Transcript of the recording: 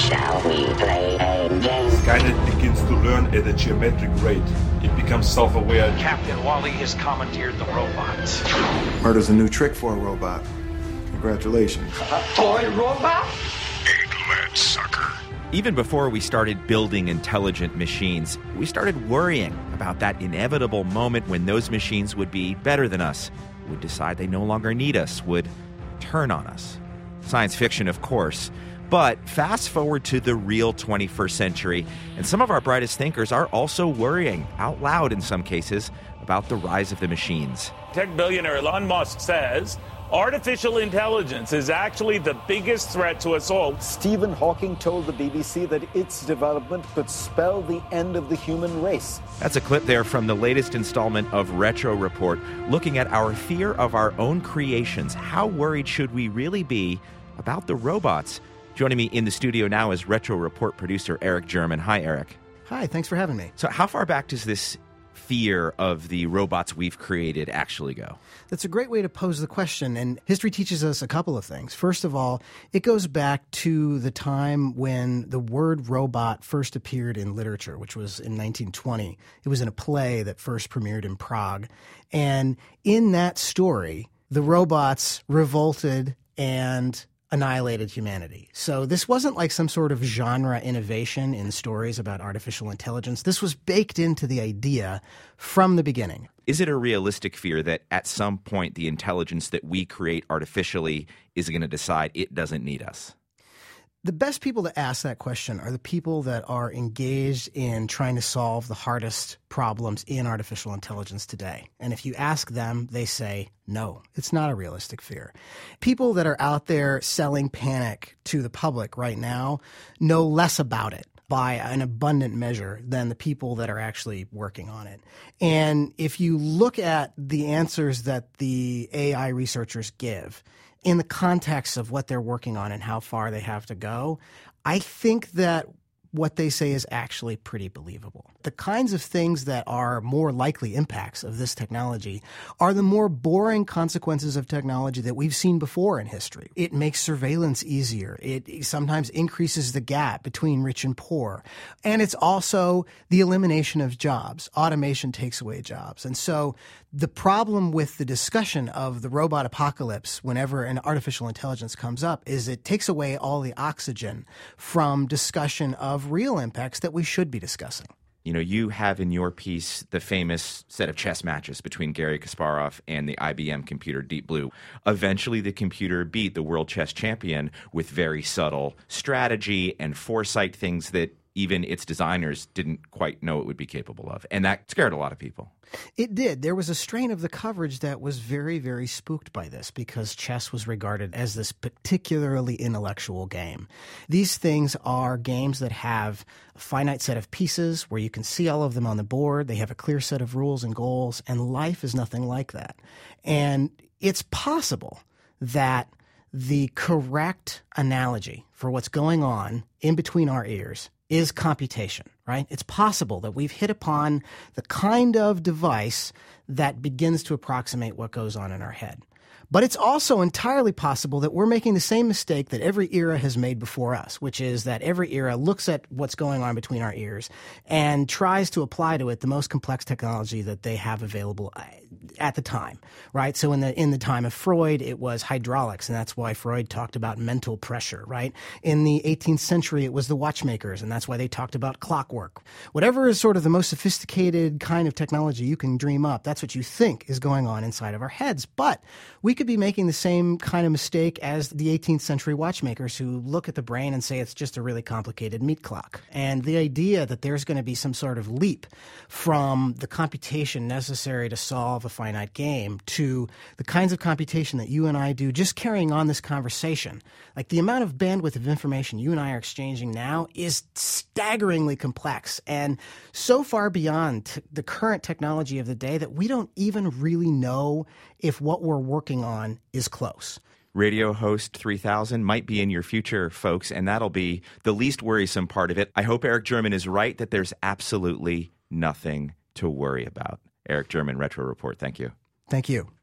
Shall we play a game? Skynet begins to learn at a geometric rate. It becomes self-aware. Captain Wally has commandeered the robots. Murder's a new trick for a robot. Congratulations. A toy robot? Ain't glad, sucker. Even before we started building intelligent machines, we started worrying about that inevitable moment when those machines would be better than us, would decide they no longer need us, would turn on us. Science fiction, of course. But fast forward to the real 21st century, and some of our brightest thinkers are also worrying, out loud in some cases, about the rise of the machines. Tech billionaire Elon Musk says artificial intelligence is actually the biggest threat to us all. Stephen Hawking told the BBC that its development could spell the end of the human race. That's a clip there from the latest installment of Retro Report, looking at our fear of our own creations. How worried should we really be about the robots? Joining me in the studio now is Retro Report producer Eric German. Hi, Eric. Hi, thanks for having me. So how far back does this fear of the robots we've created actually go? That's a great way to pose the question, and history teaches us a couple of things. First of all, it goes back to the time when the word robot first appeared in literature, which was in 1920. It was in a play that first premiered in Prague. And in that story, the robots revolted and annihilated humanity. So this wasn't like some sort of genre innovation in stories about artificial intelligence. This was baked into the idea from the beginning. Is it a realistic fear that at some point the intelligence that we create artificially is going to decide it doesn't need us? The best people to ask that question are the people that are engaged in trying to solve the hardest problems in artificial intelligence today. And if you ask them, they say, no, it's not a realistic fear. People that are out there selling panic to the public right now know less about it by an abundant measure than the people that are actually working on it. And if you look at the answers that the AI researchers give in the context of what they're working on and how far they have to go, I think that what they say is actually pretty believable. The kinds of things that are more likely impacts of this technology are the more boring consequences of technology that we've seen before in history. It makes surveillance easier. It sometimes increases the gap between rich and poor. And it's also the elimination of jobs. Automation takes away jobs. And so the problem with the discussion of the robot apocalypse whenever an artificial intelligence comes up is it takes away all the oxygen from discussion of real impacts that we should be discussing. You know, you have in your piece the famous set of chess matches between Garry Kasparov and the IBM computer Deep Blue. Eventually, the computer beat the world chess champion with very subtle strategy and foresight, things that even its designers didn't quite know it would be capable of. And that scared a lot of people. It did. There was a strain of the coverage that was very, very spooked by this because chess was regarded as this particularly intellectual game. These things are games that have a finite set of pieces where you can see all of them on the board. They have a clear set of rules and goals, and life is nothing like that. And it's possible that the correct analogy for what's going on in between our ears is computation, right? It's possible that we've hit upon the kind of device that begins to approximate what goes on in our head. But it's also entirely possible that we're making the same mistake that every era has made before us, which is that every era looks at what's going on between our ears and tries to apply to it the most complex technology that they have available at the time, right? So in the time of Freud, it was hydraulics, and that's why Freud talked about mental pressure, right? In the 18th century, it was the watchmakers, and that's why they talked about clockwork. Whatever is sort of the most sophisticated kind of technology you can dream up, that's what you think is going on inside of our heads. But we could be making the same kind of mistake as the 18th century watchmakers who look at the brain and say it's just a really complicated meat clock. And the idea that there's going to be some sort of leap from the computation necessary to solve a finite game to the kinds of computation that you and I do just carrying on this conversation. Like the amount of bandwidth of information you and I are exchanging now is staggeringly complex and so far beyond the current technology of the day that we don't even really know if what we're working on is close. Radio Host 3000 might be in your future, folks, and that'll be the least worrisome part of it. I hope Eric German is right that there's absolutely nothing to worry about. Eric German, Retro Report. Thank you. Thank you.